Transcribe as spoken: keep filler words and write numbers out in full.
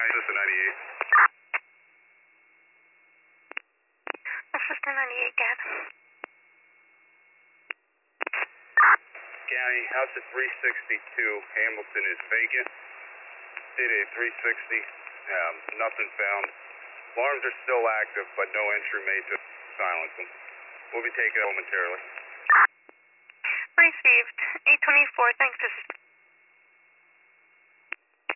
Assistant ninety-eight. Assistant ninety-eight, Gad. County, house at three sixty-two, Hamilton is vacant. Did a three sixty, um, nothing found. Alarms are still active, but no entry made to silence them. We'll be taking it momentarily. Received. eight twenty-four, thanks, Assistant.